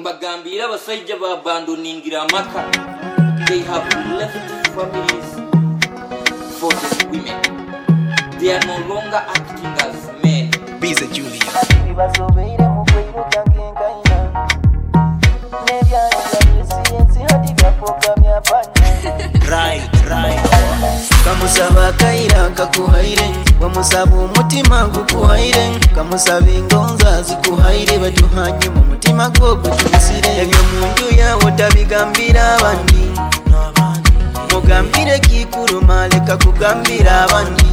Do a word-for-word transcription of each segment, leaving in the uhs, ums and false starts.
mbagambira abasajja babandoningira amaka. They have left families for these women. They are no longer acting as men. Biza Julia. Right, right. Kamusaba kaira kakuhaire, wamusaba umutima gukuhaire, kamusaba ingonza zikuhaire baduhanye mu mutima gwo gutumisire. Ebyo mundu yawo tabigambira abandi, mugambire kikuruma leka kugambira abandi.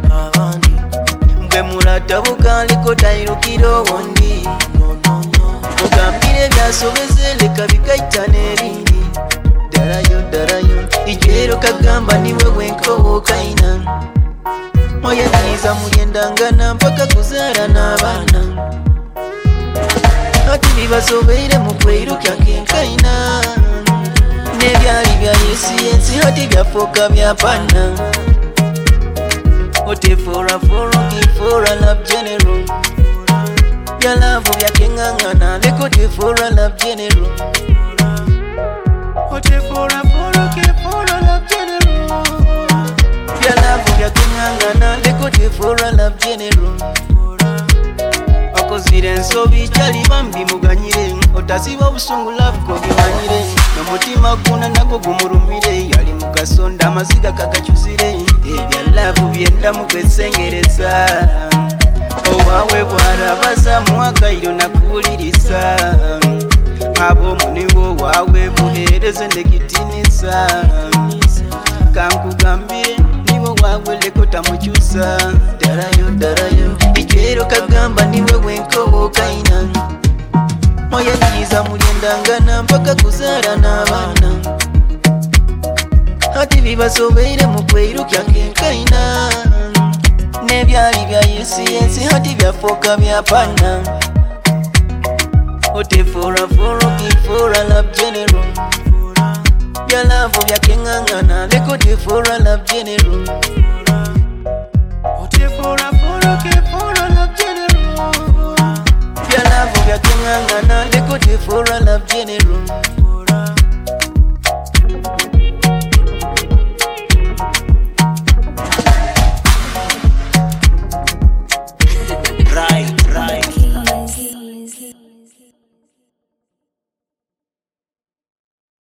Mbwe muratabuka liko tairukiro wondi, mugambire byasobeze leka bikaitane erindi. Darayo darayo ijero kagamba niwe wenko kaina, moya niza muyendangana mpaka kuzara n'abana. Ati bibasobeire mu kwiruka kenkaina, nebyali bya Yesu yensi hati byafoka byapana. Ote fora fora kifora love general, ya love bya kengangana leko te fora love general. Ote fora fora kifora love general, ya love bya kengangana leko te fora love general. Okozire nsobi chali bambi muganyire, otasiba busungu love ko bimanyire. Nomutima guna nago gumurumire, yali mukasonda amaziga kakakyusire. Ebya love byenda mukwesengereza, owawe bwarabaza mwakairo nakuwuliriza. Abo muniwo wawe muhereze nekitinisa, kankugambire niwo wawe leko tamukyusa. Darayo darayo ijero kagamba niwe wenko kaina, moya niza mulyendangana mpaka kuzara n'abana. Hati bibasobeire mu kwiruka kenkaina, nebyali bya Yesu yensi hati byafoka byapana. Ote fora fora kifora love general, ya love bya kengangana leko te fora love general.